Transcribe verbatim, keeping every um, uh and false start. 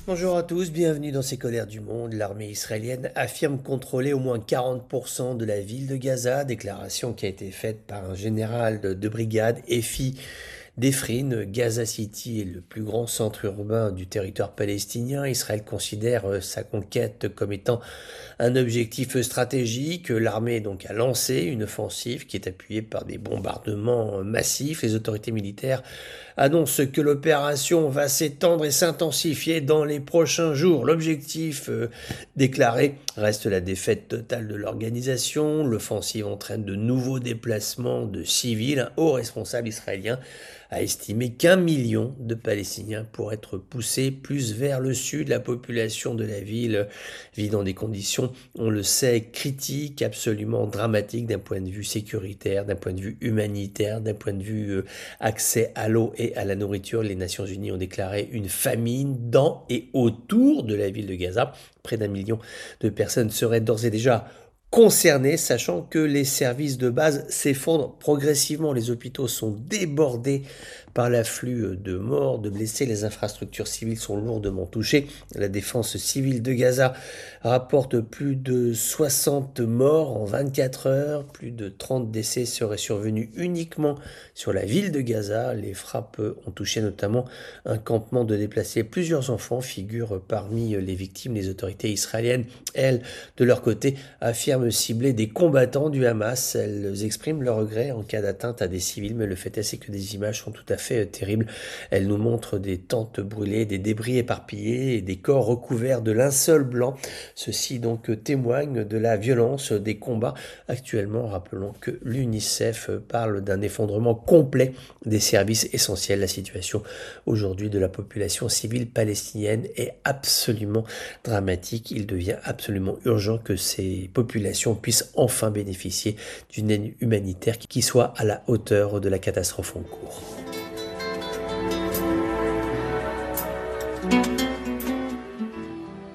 Bonjour à tous, bienvenue dans ces colères du monde. L'armée israélienne affirme contrôler au moins quarante pour cent de la ville de Gaza, déclaration qui a été faite par un général de, de brigade, Efi Defrin. Gaza City est le plus grand centre urbain du territoire palestinien. Israël considère euh, sa conquête comme étant un objectif stratégique. L'armée donc a lancé une offensive qui est appuyée par des bombardements massifs. Les autorités militaires annoncent que l'opération va s'étendre et s'intensifier dans les prochains jours. L'objectif euh, déclaré reste la défaite totale de l'organisation. L'offensive entraîne de nouveaux déplacements de civils. Un haut responsable israélien a estimé qu'un million de Palestiniens pourraient être poussés plus vers le sud. La population de la ville vit dans des conditions, on le sait, critiques, absolument dramatiques d'un point de vue sécuritaire, d'un point de vue humanitaire, d'un point de vue euh, accès à l'eau et à la nourriture. Les Nations Unies ont déclaré une famine dans et autour de la ville de Gaza. Près d'un million de personnes seraient d'ores et déjà concernés, sachant que les services de base s'effondrent progressivement. Les hôpitaux sont débordés par l'afflux de morts, de blessés. Les infrastructures civiles sont lourdement touchées. La défense civile de Gaza rapporte plus de soixante morts en vingt-quatre heures. Plus de trente décès seraient survenus uniquement sur la ville de Gaza. Les frappes ont touché notamment un campement de déplacés. Plusieurs enfants figurent parmi les victimes. Les autorités israéliennes, elles, de leur côté, affirment cibler des combattants du Hamas. Elles expriment leur regret en cas d'atteinte à des civils, mais le fait est, c'est que des images sont tout à fait terribles. Elles nous montrent des tentes brûlées, des débris éparpillés et des corps recouverts de linceul blanc. Ceci donc témoigne de la violence des combats actuellement. Rappelons que l'UNICEF parle d'un effondrement complet des services essentiels. La situation aujourd'hui de la population civile palestinienne est absolument dramatique. Il devient absolument urgent que ces populations puissent enfin bénéficier d'une aide humanitaire qui soit à la hauteur de la catastrophe en cours.